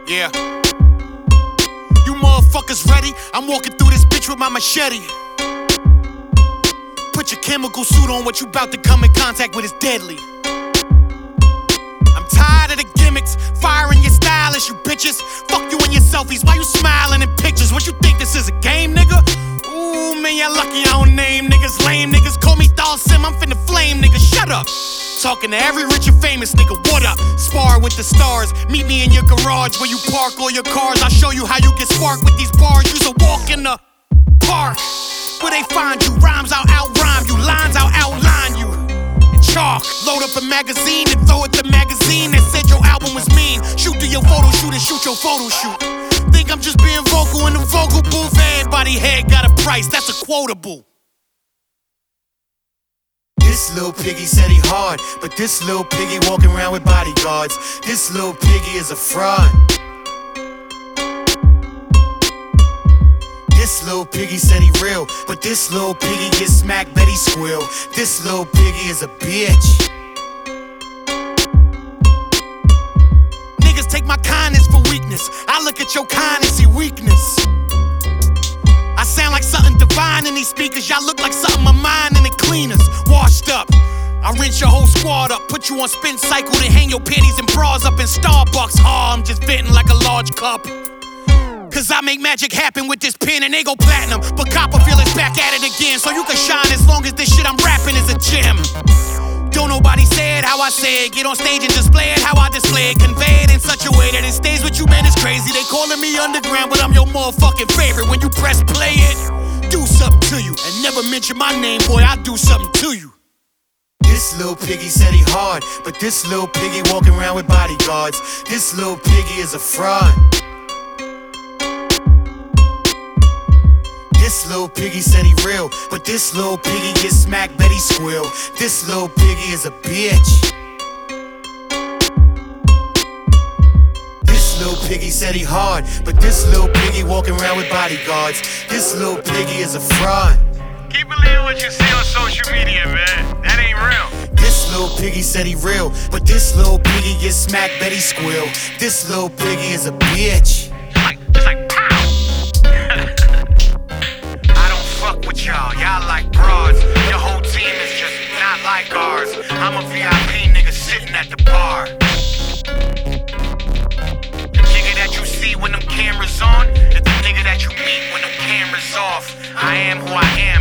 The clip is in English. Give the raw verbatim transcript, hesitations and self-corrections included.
Yeah. You motherfuckers ready? I'm walking through this bitch with my machete. Put your chemical suit on, what you about to come in contact with is deadly. I'm tired of the gimmicks, firing your stylish, you bitches. Fuck you and your selfies, why you smiling in pictures? What you think this is a game, nigga? Ooh, man, y'all lucky I don't name niggas. Lame niggas, call me Dawson, I'm finna flame, nigga, shut up. Talking to every rich and famous nigga, what up? Spar with the stars, meet me in your garage where you park all your cars. I'll show you how you get sparked with these bars. Use a walk in the park, where they find you. Rhymes I'll out-rhyme you, lines I'll outline you. And chalk, load up a magazine and throw it the magazine that said your album was mean. Shoot to your photo shoot and shoot your photo shoot. Think I'm just being vocal in the vocal booth? Everybody head got a price, that's a quotable. This little piggy said he hard, but this little piggy walking around with bodyguards. This little piggy is a fraud. This little piggy said he real, but this little piggy gets smacked, bet he squeal. This little piggy is a bitch. Niggas take my kindness for weakness. I look at your kindness, see weakness. I sound like something divine in these speakers. Y'all look like something of mine in the cleaners. Washed up, I rinse your whole squad up, put you on spin cycle, then hang your panties and bras up in Starbucks. Oh, I'm just venting like a large cup. Cause I make magic happen with this pen and they go platinum. But Copperfield is back at it again, so you can shine as long as this shit I'm rapping is a gem. Don't nobody say it how I say it. Get on stage and display it how I display it. Convey it in such a way that it stays with you, man, it's crazy. They calling me underground, but I'm your motherfucking favorite. When you press play it, do something to you. And never mention my name, boy, I'll do something to you. This little piggy said he hard, but this little piggy walking around with bodyguards. This little piggy is a fraud. This little piggy said he real, but this little piggy gets smacked, bet he squeal. This little piggy is a bitch. This little piggy said he hard, but this little piggy walking around with bodyguards. This little piggy is a fraud. Keep believing what you see on social media, man. That ain't real. This little piggy said he real, but this little piggy gets smacked, bet he squeal. This little piggy is a bitch. It's like, it's like pow. I don't fuck with y'all. Y'all like broads. Your whole team is just not like ours. I'm a V I P nigga sitting at the bar. The nigga that you see when them cameras on is the nigga that you meet when them cameras off. I am who I am.